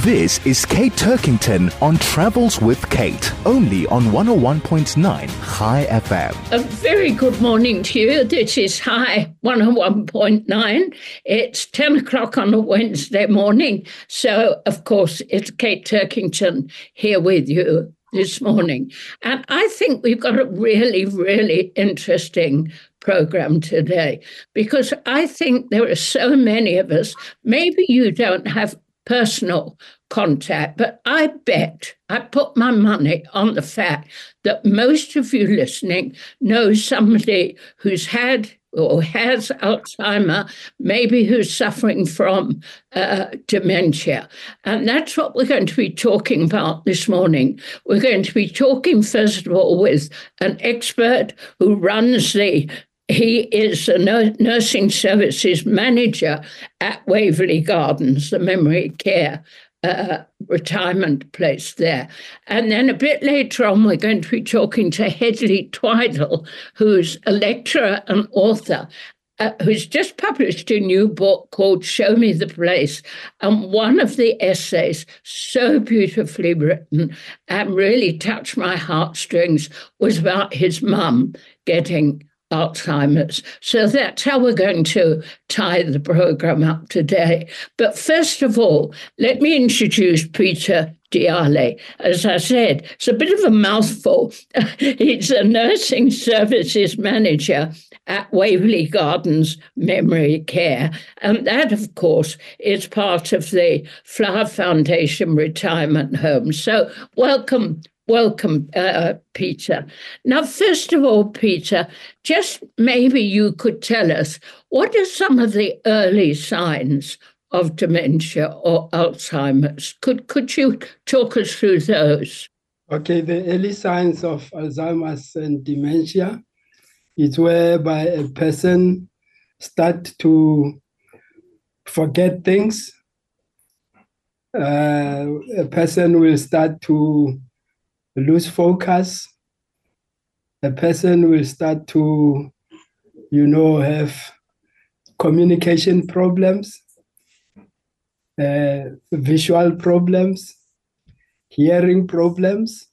This is Kate Turkington on Travels with Kate, only on 101.9 High FM. A very good morning to you. This is High 101.9. It's 10 o'clock on a Wednesday morning. So, of course, it's Kate Turkington here with you this morning. And I think we've got a really, really interesting program today, because I think there are so many of us, maybe you don't have personal contact, but I put my money on the fact that most of you listening know somebody who's had or has Alzheimer, maybe who's suffering from dementia. And that's what we're going to be talking about this morning. We're going to be talking, first of all, with an expert who runs he is a nursing services manager at Waverley Gardens, the memory care retirement place there. And then a bit later on, we're going to be talking to Hedley Twidle, who's a lecturer and author, who's just published a new book called Show Me the Place. And one of the essays, so beautifully written and really touched my heartstrings, was about his mum getting Alzheimer's. So that's how we're going to tie the program up today. But first of all, let me introduce Peter Diale. As I said, it's a bit of a mouthful. He's a nursing services manager at Waverley Gardens Memory Care. And that, of course, is part of the Flower Foundation Retirement Home. So welcome, Peter. Now, first of all, Peter, just maybe you could tell us, what are some of the early signs of dementia or Alzheimer's? Could you talk us through those? Okay, the early signs of Alzheimer's and dementia is whereby a person starts to forget things. A person will start to lose focus. A person will start to, have communication problems, visual problems, hearing problems.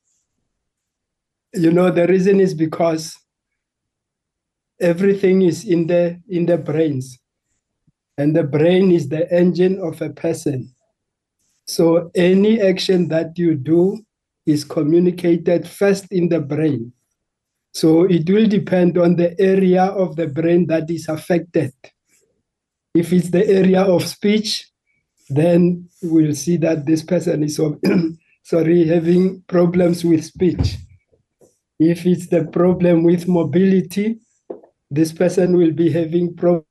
The reason is because everything is in the brains, and the brain is the engine of a person. So any action that you do is communicated first in the brain. So it will depend on the area of the brain that is affected. If it's the area of speech, then we'll see that this person is having problems with speech. If it's the problem with mobility, this person will be having problems.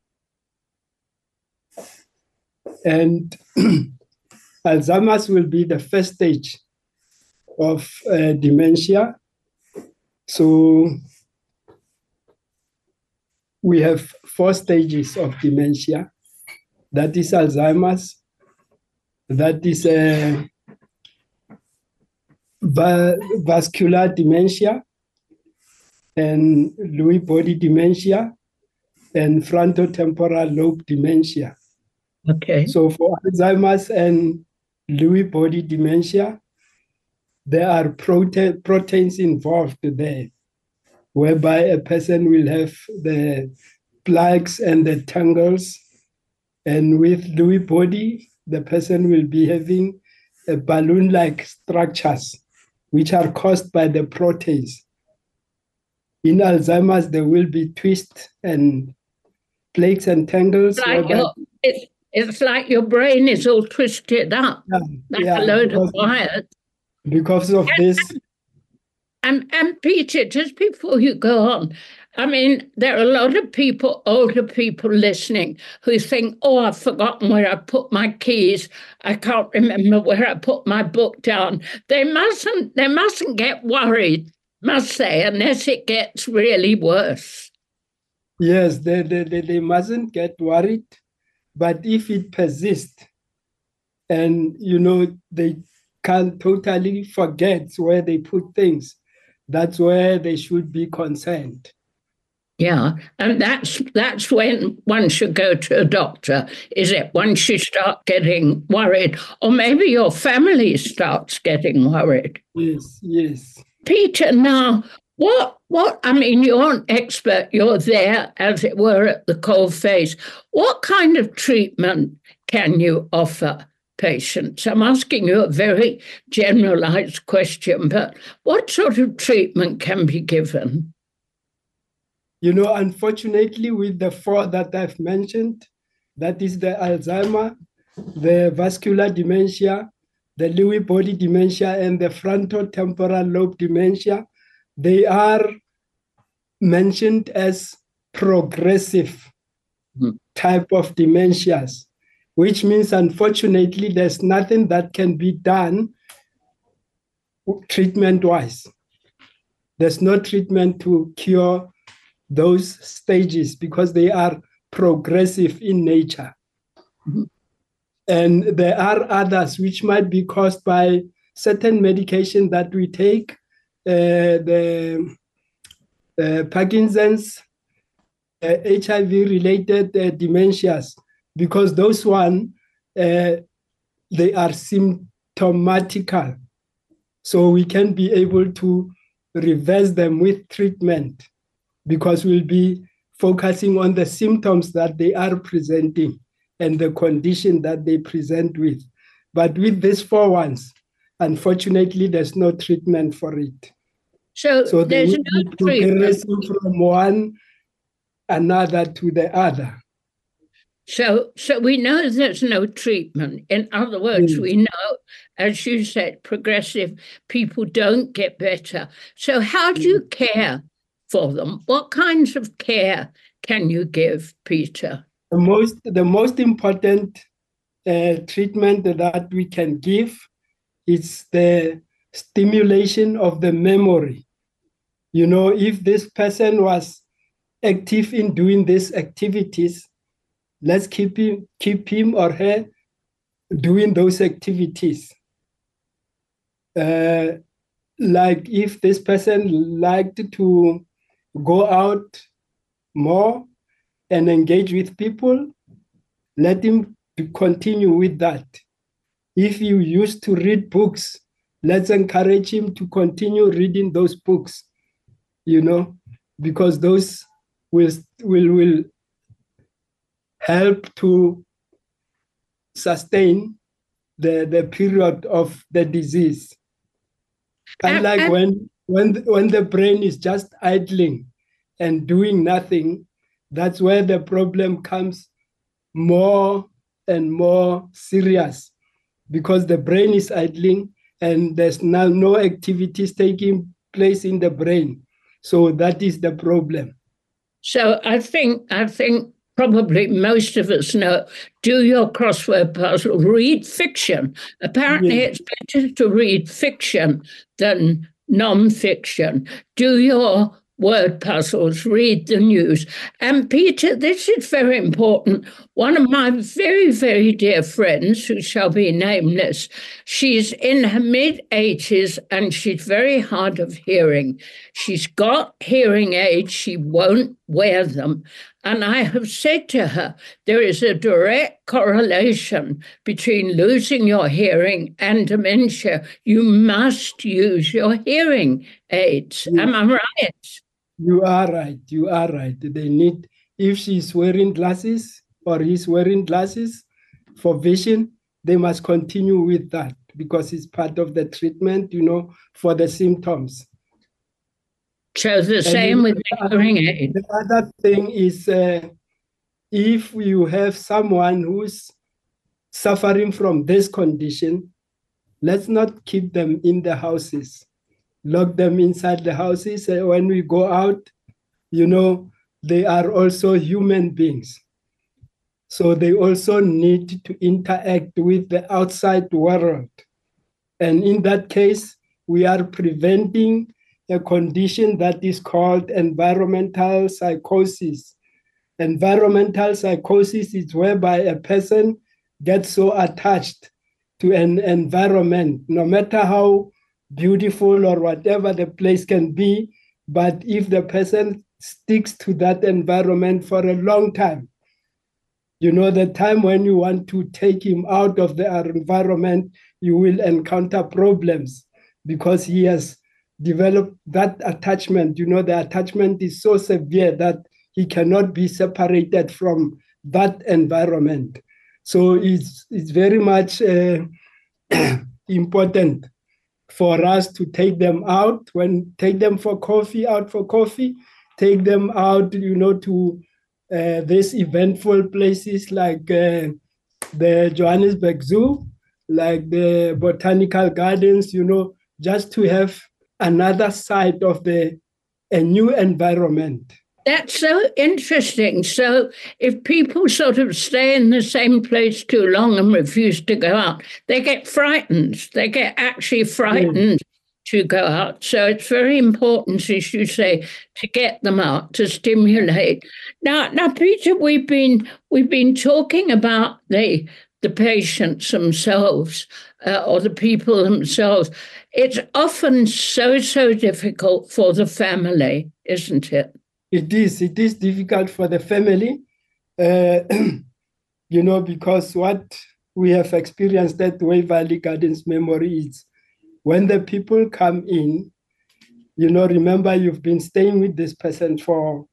And Alzheimer's will be the first stage of dementia. So we have 4 stages of dementia. That is Alzheimer's, that is vascular dementia, and Lewy body dementia, and frontotemporal lobe dementia. Okay. So for Alzheimer's and Lewy body dementia, there are proteins involved there, whereby a person will have the plaques and the tangles. And with Lewy body, the person will be having a balloon-like structures, which are caused by the proteins. In Alzheimer's, there will be twists and plaques and tangles. It's like your brain is all twisted up, a load of wires. Because of this. And Peter, just before you go on, I mean, there are a lot of people, older people listening, who think, I've forgotten where I put my keys. I can't remember where I put my book down. They mustn't get worried, must they, unless it gets really worse. Yes, they mustn't get worried. But if it persists and, they can't totally forget where they put things, that's where they should be concerned. Yeah, and that's when one should go to a doctor, is it? Once you start getting worried, or maybe your family starts getting worried. Yes, yes. Peter, now what I mean, you're an expert, you're there, as it were, at the coalface. What kind of treatment can you offer patients? I'm asking you a very generalized question, but what sort of treatment can be given? You know, unfortunately, with the four that I've mentioned, that is the Alzheimer, the vascular dementia, the Lewy body dementia, and the frontotemporal lobe dementia, they are mentioned as progressive type of dementias, which means, unfortunately, there's nothing that can be done treatment-wise. There's no treatment to cure those stages because they are progressive in nature. Mm-hmm. And there are others which might be caused by certain medication that we take, the Parkinson's, HIV-related dementias, because those one, they are symptomatical. So we can be able to reverse them with treatment, because we'll be focusing on the symptoms that they are presenting and the condition that they present with. But with these four ones, unfortunately, there's no treatment for it. So there's no treatment from one another to the other. So we know there's no treatment. In other words, we know, as you said, progressive people don't get better. So how do you care for them? What kinds of care can you give, Peter? The most important treatment that we can give is the stimulation of the memory. You know, if this person was active in doing these activities, let's keep him or her doing those activities. Like if this person liked to go out more and engage with people, let him continue with that. If you used to read books, let's encourage him to continue reading those books, you know, because those will help to sustain the period of the disease. Unlike when the brain is just idling and doing nothing, that's where the problem comes more and more serious, because the brain is idling and there's now no activities taking place in the brain. So that is the problem. So I think probably most of us know, do your crossword puzzle, read fiction. Apparently It's better to read fiction than non-fiction. Do your word puzzles, read the news. And Peter, this is very important. One of my very, very dear friends, who shall be nameless, she's in her mid-80s and she's very hard of hearing. She's got hearing aids, she won't wear them. And I have said to her, there is a direct correlation between losing your hearing and dementia. You must use your hearing aids. Am I right? You are right. You are right. They need, if she's wearing glasses or he's wearing glasses for vision, they must continue with that because it's part of the treatment, you know, for the symptoms. So the same with the hearing aid. The other thing is if you have someone who's suffering from this condition, let's not keep them in the houses. Lock them inside the houses. When we go out, you know, they are also human beings. So they also need to interact with the outside world. And in that case, we are preventing a condition that is called environmental psychosis. Environmental psychosis is whereby a person gets so attached to an environment, no matter how beautiful or whatever the place can be, but if the person sticks to that environment for a long time. You know, the time when you want to take him out of the environment, you will encounter problems because he has developed that attachment. You know, the attachment is so severe that he cannot be separated from that environment. So it's very much important for us to take them out, take them for coffee, take them out, you know, to these eventful places like the Johannesburg Zoo, like the botanical gardens, you know, just to have another side of a new environment. That's so interesting. So if people sort of stay in the same place too long and refuse to go out, they get frightened. They get actually frightened to go out. So it's very important, as you say, to get them out, to stimulate. Now, Peter, we've been talking about the patients themselves or the people themselves. It's often so difficult for the family, isn't it? It is difficult for the family, you know, because what we have experienced at Waverley Gardens Memory is when the people come in, you know, remember you've been staying with this person for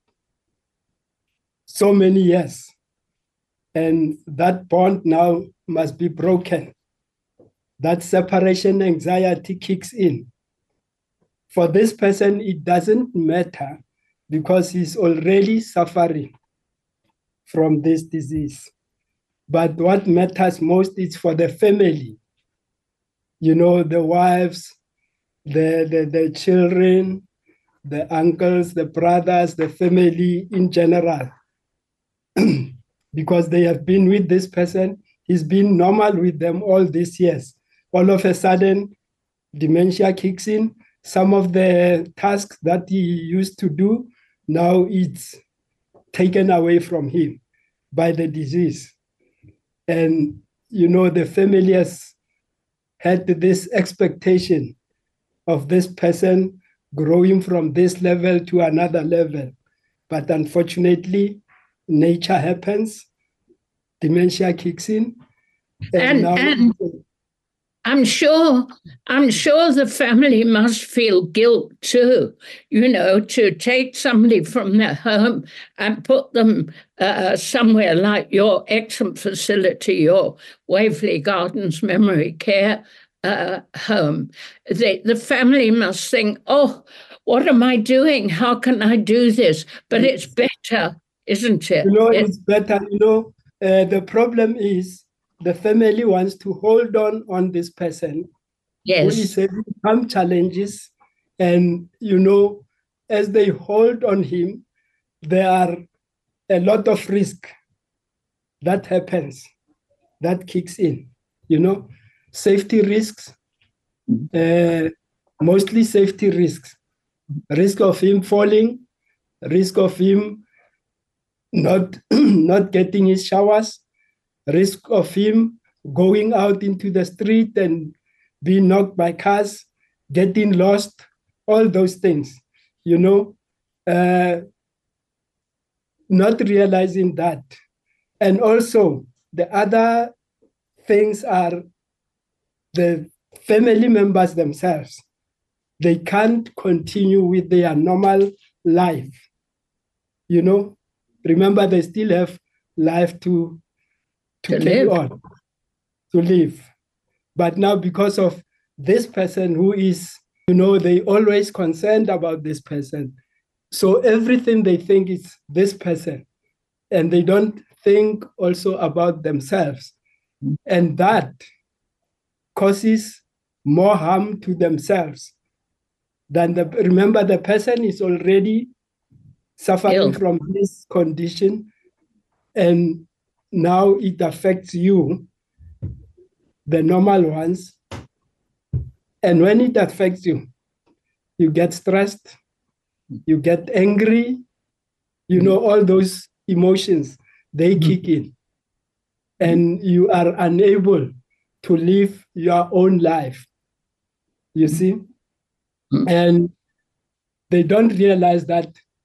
so many years, and that bond now must be broken. That separation anxiety kicks in. For this person, it doesn't matter because he's already suffering from this disease. But what matters most is for the family, you know, the wives, the children, the uncles, the brothers, the family in general, because they have been with this person. He's been normal with them all these years. All of a sudden, dementia kicks in. Some of the tasks that he used to do, now it's taken away from him by the disease. And, you know, the family has had this expectation of this person growing from this level to another level. But unfortunately, nature happens, dementia kicks in. And I'm sure the family must feel guilt too, you know, to take somebody from their home and put them somewhere like your excellent facility, your Waverley Gardens Memory Care home. The family must think, oh, what am I doing? How can I do this? But it's better, isn't it? You know, it's better. You know, the problem is the family wants to hold on this person who is having some challenges. And, you know, as they hold on him, there are a lot of risk that happens, that kicks in, you know, safety risks, mostly safety risks, risk of him falling, risk of him not getting his showers, risk of him going out into the street and being knocked by cars, getting lost, all those things, you know, not realizing that. And also the other things are the family members themselves. They can't continue with their normal life, you know. Remember, they still have life to carry on, to live. But now because of this person who is, you know, they always concerned about this person. So everything they think is this person. And they don't think also about themselves. And that causes more harm to themselves than remember, the person is already suffering from this condition. And now it affects you, the normal ones. And when it affects you, you get stressed, you get angry, you know, all those emotions, they kick in. And you are unable to live your own life, you see? And they don't realize that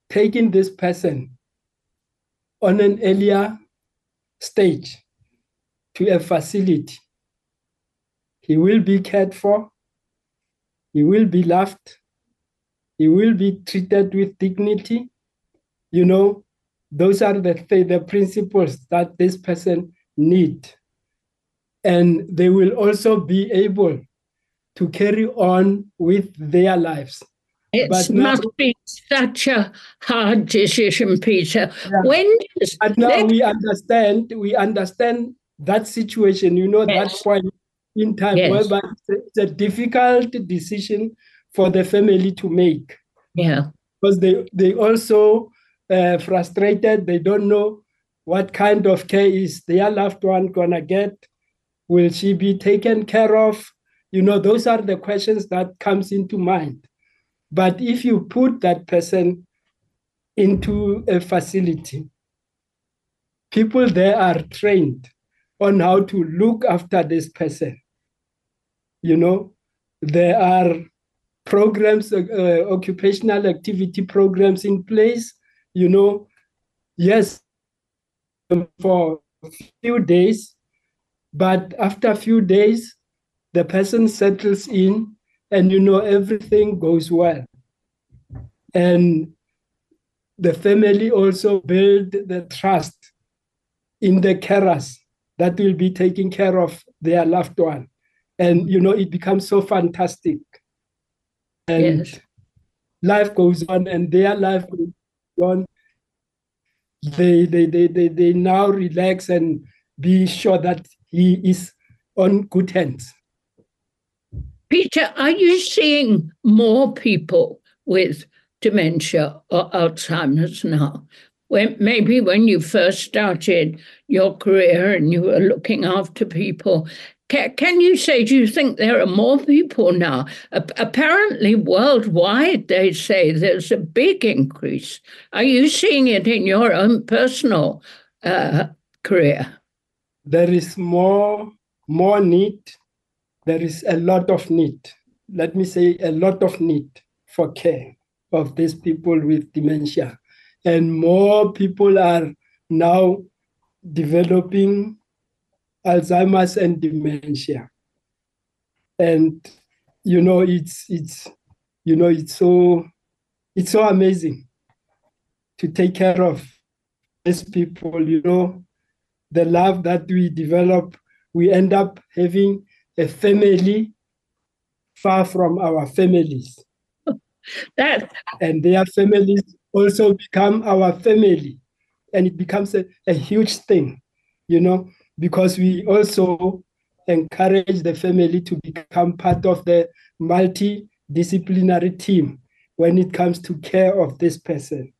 taking this person on an earlier stage to a facility. He will be cared for, he will be loved, he will be treated with dignity. You know, those are the principles that this person needs. And they will also be able to carry on with their lives. It must be such a hard decision, Peter. Yeah. But now we understand that situation, you know, yes. That point in time, yes. Whereby it's a difficult decision for the family to make. Yeah. Because they also frustrated. They don't know what kind of care is their loved one gonna get. Will she be taken care of? You know, those are the questions that comes into mind. But if you put that person into a facility, people there are trained on how to look after this person. You know, there are programs, occupational activity programs in place, you know, yes, for a few days, but after a few days, the person settles in and, you know, everything goes well. And the family also build the trust in the carers that will be taking care of their loved one. And, you know, it becomes so fantastic. And yes. Life goes on and their life goes on. They now relax and be sure that he is on good hands. Peter, are you seeing more people with dementia or Alzheimer's now? Maybe when you first started your career and you were looking after people, can you say, do you think there are more people now? Apparently worldwide, they say there's a big increase. Are you seeing it in your own personal career? There is more need. There is a lot of need. Let me say a lot of need for care of these people with dementia. And more people are now developing Alzheimer's and dementia. And, you know, it's so amazing to take care of these people, you know, the love that we develop, we end up having a family far from our families. And their families also become our family. And it becomes a huge thing, you know, because we also encourage the family to become part of the multidisciplinary team when it comes to care of this person.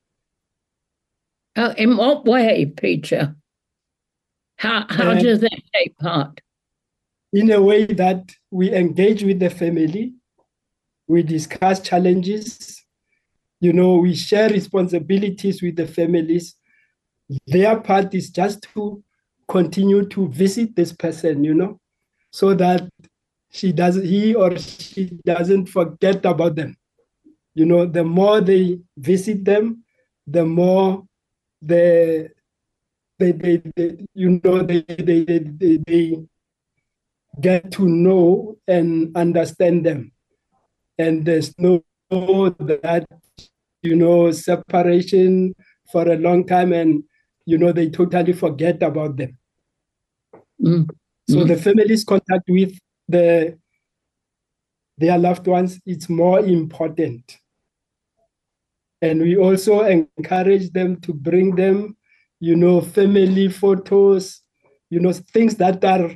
In what way, Peter? How do they take part? In a way that we engage with the family, we discuss challenges, you know, we share responsibilities with the families. Their part is just to continue to visit this person, you know, so that he or she doesn't forget about them. You know, the more they visit them, the more they get to know and understand them. And there's no that, you know, separation for a long time and, you know, they totally forget about them. So the family's contact with their loved ones, it's more important. And we also encourage them to bring them, you know, family photos, you know, things that are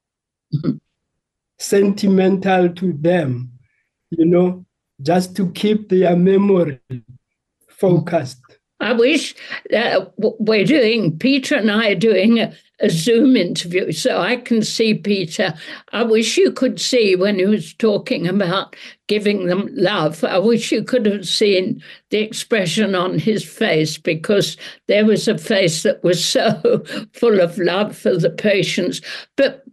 sentimental to them, you know, just to keep their memory focused. I wish Peter and I are doing a Zoom interview so I can see Peter. I wish you could see when he was talking about giving them love. I wish you could have seen the expression on his face, because there was a face that was so full of love for the patients. But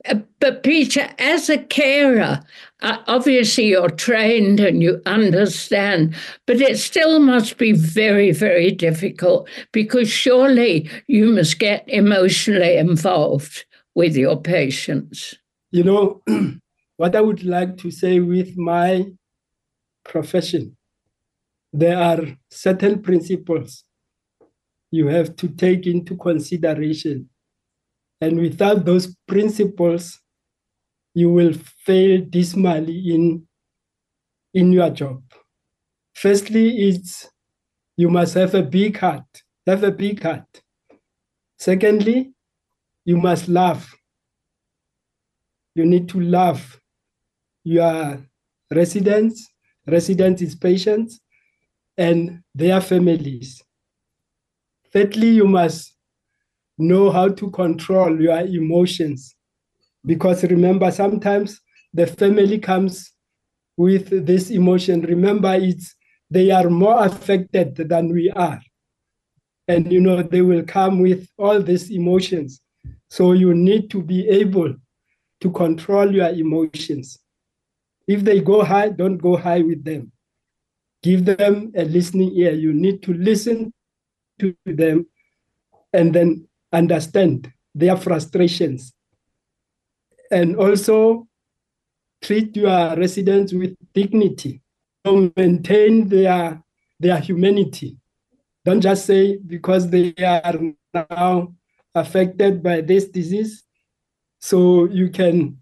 But Peter, as a carer, obviously you're trained and you understand, but it still must be very, very difficult because surely you must get emotionally involved with your patients. You know, what I would like to say with my profession, there are certain principles you have to take into consideration. And without those principles, you will fail dismally in your job. Firstly, it's you must have a big heart. Have a big heart. Secondly, you must love. You need to love your residents is patients, and their families. Thirdly, you must know how to control your emotions. Because remember, sometimes the family comes with this emotion. Remember, they are more affected than we are. And, they will come with all these emotions. So you need to be able to control your emotions. If they go high, don't go high with them. Give them a listening ear. You need to listen to them and then understand their frustrations. And also treat your residents with dignity. Maintain their humanity. Don't just say because they are now affected by this disease, so you can,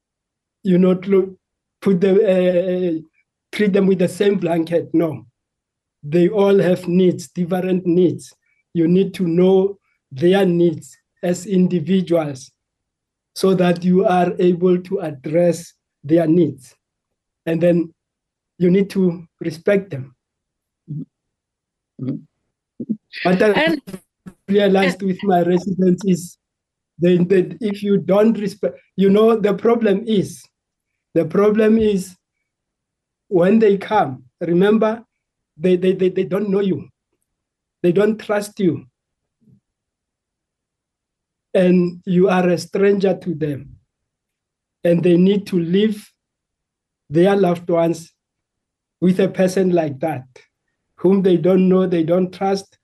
put them, treat them with the same blanket. No, they all have needs, different needs. You need to know their needs as individuals so that you are able to address their needs. And then you need to respect them. Mm-hmm. What I realized with my residents is that if you don't respect, the problem is when they come, remember, they don't know you. They don't trust you. And you are a stranger to them. And they need to leave their loved ones with a person like that, whom they don't know, they don't trust,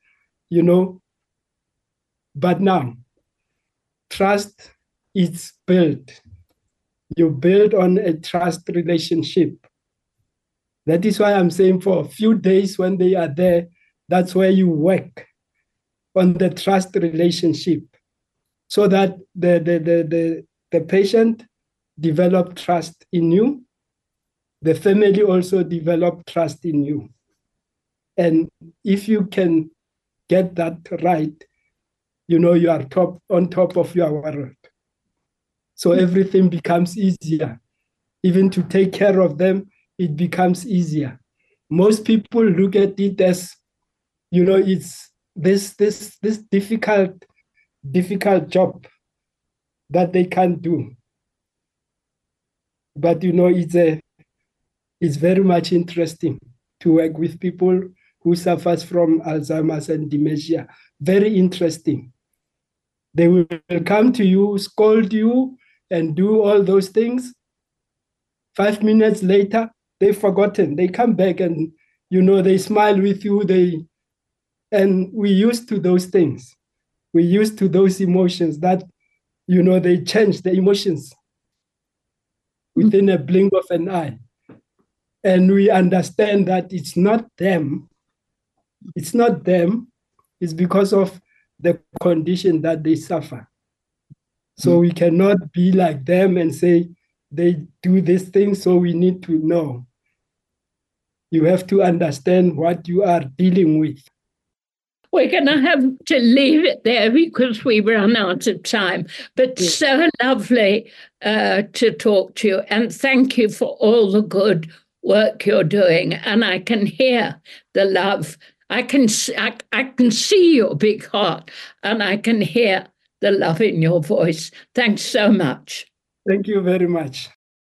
But now, trust is built. You build on a trust relationship. That is why I'm saying for a few days when they are there, that's where you work on the trust relationship so that the patient develop trust in you. The family also develop trust in you. And if you can get that right, you are on top of your world. So everything becomes easier. Even to take care of them, it becomes easier. Most people look at it as, it's this difficult job that they can't do. But it's very much interesting to work with people who suffers from Alzheimer's and dementia. Very interesting. They will come to you, scold you, and do all those things. 5 minutes later, they've forgotten. They come back and, they smile with you. And we used to those things. We used to those emotions that, they change the emotions within a blink of an eye. And we understand that it's not them. It's not them. It's because of the condition that they suffer. So we cannot be like them and say they do this thing, so we need to know. You have to understand what you are dealing with. We're going to have to leave it there because we run out of time. But yes. So lovely to talk to you. And thank you for all the good work you're doing. And I can hear the love. I can see your big heart, and I can hear the love in your voice. Thanks so much. Thank you very much.